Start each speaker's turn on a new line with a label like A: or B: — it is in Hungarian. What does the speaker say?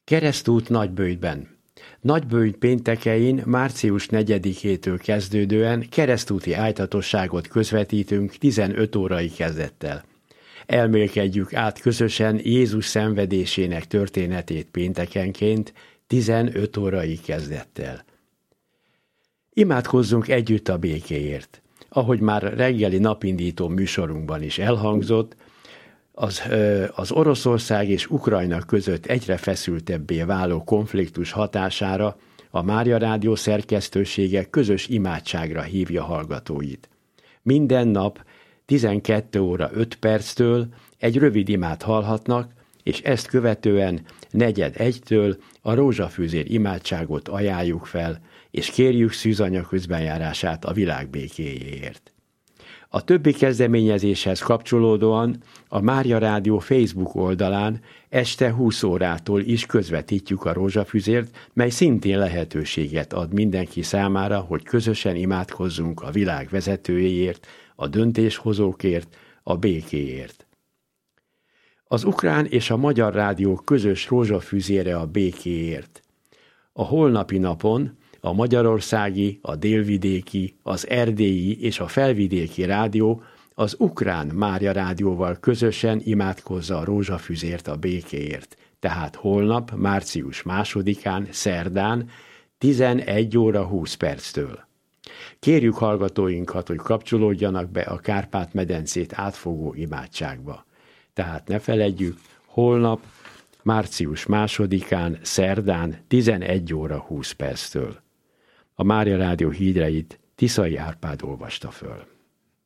A: Keresztút Nagyböjtben. Nagyböjt péntekein március 4-től kezdődően keresztúti ájtatosságot közvetítünk 15 órai kezdettel. Elmélkedjük át közösen Jézus szenvedésének történetét péntekenként 15 órai kezdettel. Imádkozzunk együtt a békéért. Ahogy már reggeli napindító műsorunkban is elhangzott, az Oroszország és Ukrajna között egyre feszültebbé váló konfliktus hatására a Mária Rádió szerkesztősége közös imádságra hívja hallgatóit. Minden nap 12 óra 5 perctől egy rövid imát hallhatnak, és ezt követően 4:01-től a rózsafűzér imádságot ajánljuk fel, és kérjük szűzanya közbenjárását a világ békéjéért. A többi kezdeményezéshez kapcsolódóan a Mária Rádió Facebook oldalán este 20 órától is közvetítjük a rózsafüzért, mely szintén lehetőséget ad mindenki számára, hogy közösen imádkozzunk a világ vezetőjéért, a döntéshozókért, a békéért. Az ukrán és a magyar rádió közös rózsafüzére a békéért. A holnapi napon a magyarországi, a délvidéki, az erdélyi és a felvidéki rádió az ukrán Mária Rádióval közösen imádkozza a rózsafüzért a békéért, tehát holnap, március 2-án, szerdán, 11 óra 20 perctől. Kérjük hallgatóinkat, hogy kapcsolódjanak be a Kárpát-medencét átfogó imádságba. Tehát ne feledjük, holnap, március 2-án, szerdán, 11 óra 20 perctől. A Mária Rádió híreit Tiszai Árpád olvasta föl.